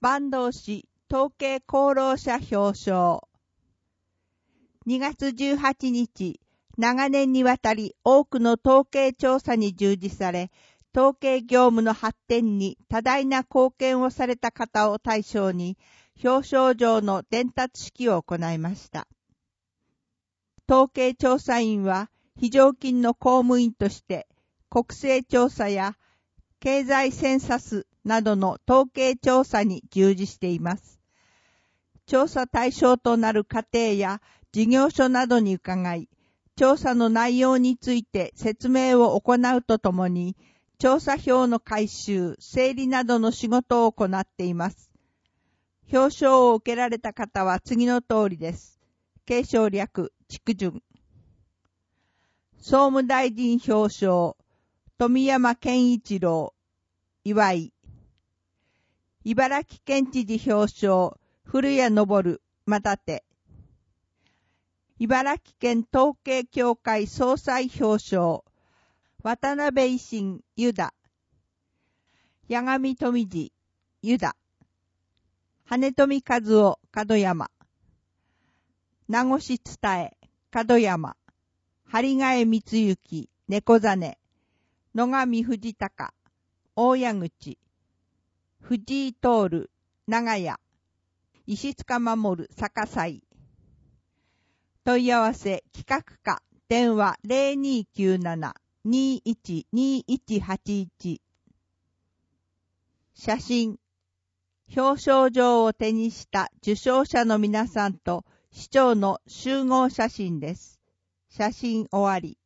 坂東市統計功労者表彰。2月18日、長年にわたり多くの統計調査に従事され、統計業務の発展に多大な貢献をされた方を対象に、表彰状の伝達式を行いました。統計調査員は、非常勤の公務員として、国勢調査や経済センサスなどの統計調査に従事しています。調査対象となる家庭や事業所などに伺い、調査の内容について説明を行うとともに、調査票の回収、整理などの仕事を行っています。表彰を受けられた方は次の通りです。継承略、築順。総務大臣表彰、富山健一郎、岩井。茨城県知事表彰、古谷昇、又手。茨城県統計協会総裁表彰、渡辺維新、湯田。八神富次、湯田。羽富和夫、門山。名越伝え、門山。針ヶ江光之、猫実。野上藤孝、大谷口。藤井徹、長屋。石塚守、坂西。問い合わせ、企画課、電話 0297-212181。写真。表彰状を手にした受賞者の皆さんと市長の集合写真です。写真終わり。